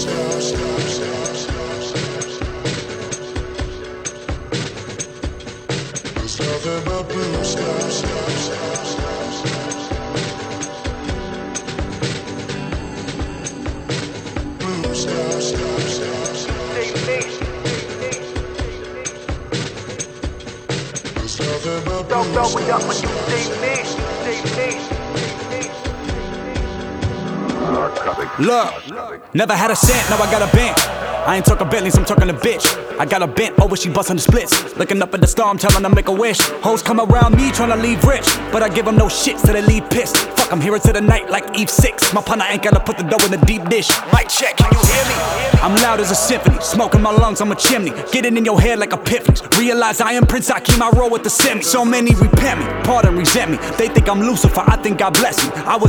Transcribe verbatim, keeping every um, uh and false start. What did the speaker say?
There's nothing but blue skies. Blue skies. There's nothing but blue skies. Don't know what up when you see me. Look, never had a cent, now I got a bent. I ain't talking Bentleys, I'm talking a bitch. I got a bent over, she bustin' the splits. Looking up at the star, I'm telling her make a wish. Hoes come around me tryna leave rich, but I give them no shit so they leave pissed. Fuck, I'm here into the night like Eve six. My partner ain't gotta put the dough in the deep dish. Mic check, can you hear me? I'm loud as a symphony, smoke in my lungs, I'm a chimney. Get it in your head like epiphanies. Realize I am Prince, I keep my roll with the semi. So many repent me, pardon, resent me. They think I'm Lucifer, I think God bless me. I was